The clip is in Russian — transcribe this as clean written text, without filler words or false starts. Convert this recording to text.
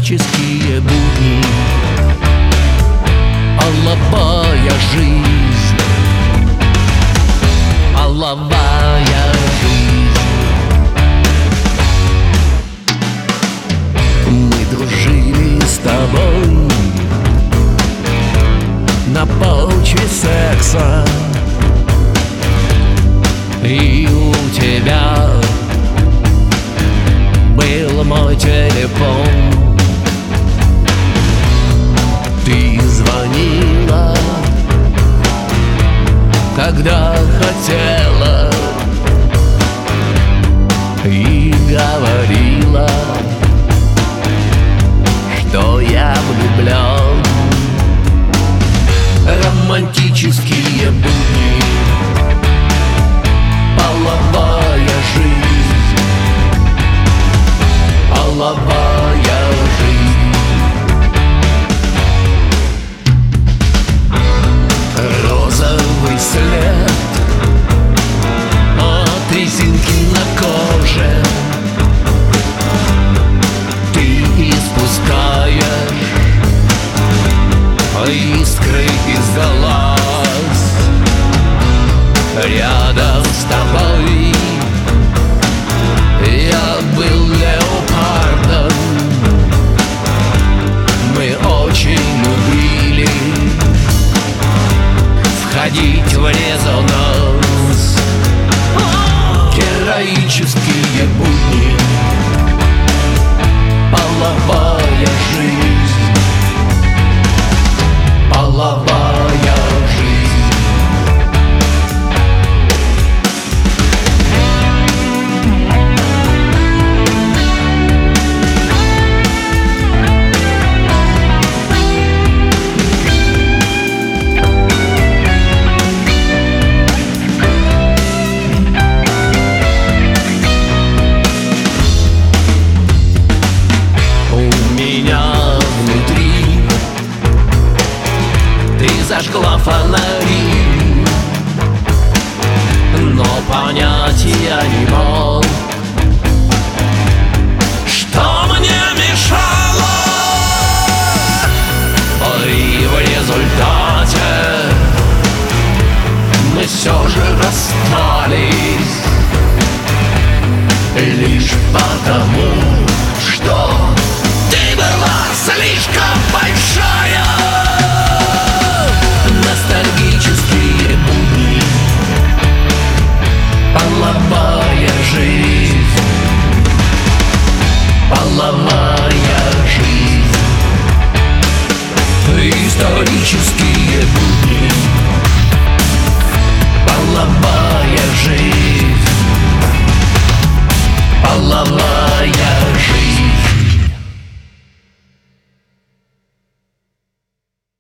романтические будни, алловая жизнь, алловая жизнь. Мы дружили с тобой на почве секса, и у тебя был мой телефон. Ты звонила, когда хотела, и говорила, что я влюблен. Романтические будни, половая жизнь, половая жизнь. Розовый след от резинки на коже ты испускаешь искры из глаз. Рядом с тобой я был леопардом. Мы очень любили входить в резонанс. Героические будни, половая жизнь, половая жизнь. Зажгла фонари, но понять я не мог, что мне мешало. И в результате мы все же расстались, лишь потому, что